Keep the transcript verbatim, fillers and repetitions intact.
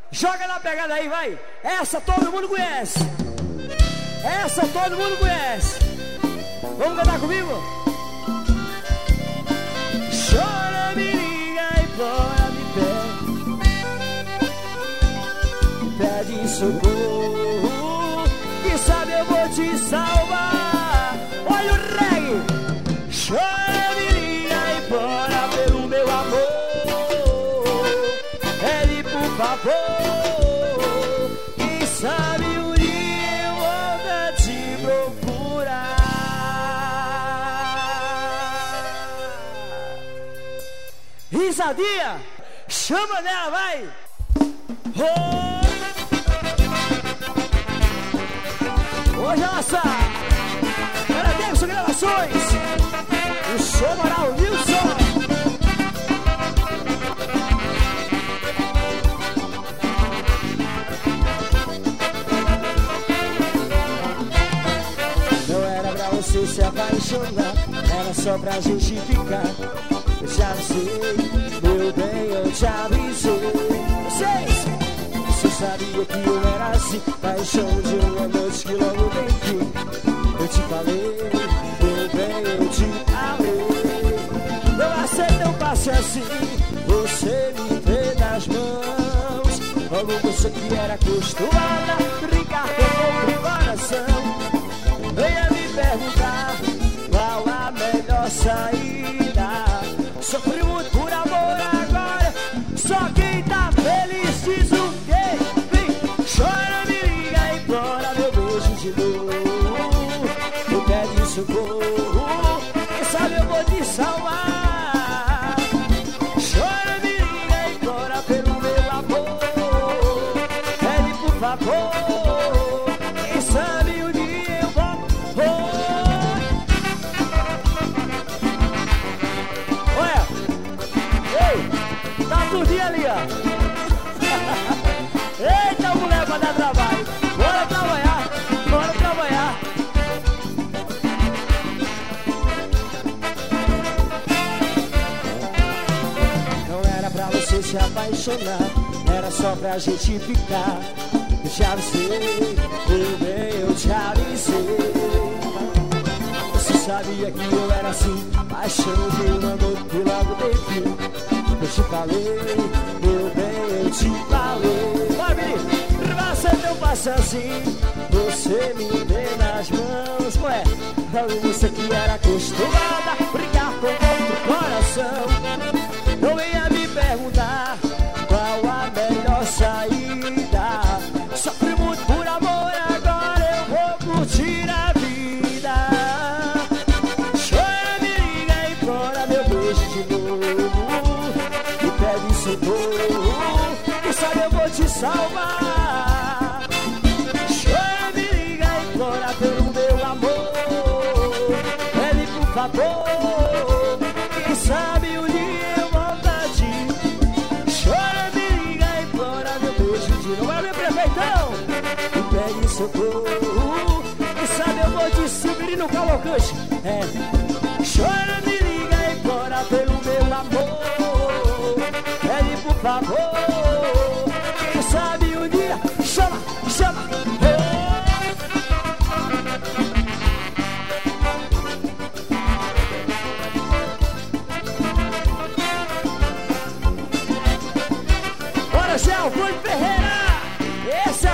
Joga na pegada aí, vai. Essa todo mundo conhece. Essa todo mundo conhece. Vamos cantar comigo? Chora, me liga e implora, me pede, me pede socorro, quem sabe eu vou te salvar. Olha o reggae. Chora, me liga e implora pelo meu amor, pede por favor, quem sabe um dia eu volto a te procurar. Risadinha, chama nela, vai! Oh! Hoje é nossa Era Davidson Gravações, o som moral Wilson. Não era pra você se apaixonar, era só pra gente ficar. Eu já sei, meu bem, eu te avisei. Vocês, você sabia que eu era assim, paixão de uma noite que logo vem aqui. Eu te falei, meu bem, eu te amei. Não aceito um passe assim, você me vê nas mãos. Logo você que era acostumada a brincar com outro coração, venha me perguntar qual a melhor saída. Sofri muito por amor agora, só quem tá feliz diz o quê? Vem, chora, me liga, implora meu beijo de novo, me pede socorro, quem sabe eu vou te salvar. Chora, me liga, implora pelo meu amor, pede por favor, quem sabe um dia eu volto. Tudinho ali, ó. Eita, mulher, pra dar trabalho. Bora trabalhar, bora trabalhar. Não era pra você se apaixonar, era só pra gente ficar. Eu te avisei, meu bem, eu te avisei. Você sabia que eu era assim, paixão de uma noite que logo tem fim. Eu te falei, meu bem, eu te falei. Vai, menino, você não passa assim, você me vê nas mãos. Ué, você que era acostumada a brincar com outro coração, não venha me perguntar qual a melhor saída. Sofri muito por amor, agora eu vou curtir a vida. Chora, me liga e implora meu beijo de novo, pede socorro, quem sabe eu vou te salvar. Chora, me liga e implora pelo meu amor, pede por favor, quem sabe um dia eu volto a ti. Chora, me liga e implora meu beijo de novo. Vai, meu prefeitão, me pede socorro, quem sabe eu vou te subir no Cavalcante. É. Chora, me liga e implora pelo meu amor, pede por favor, quem sabe um dia, chama, chama. Oh. Bora, Gel, Fone Ferreira, esse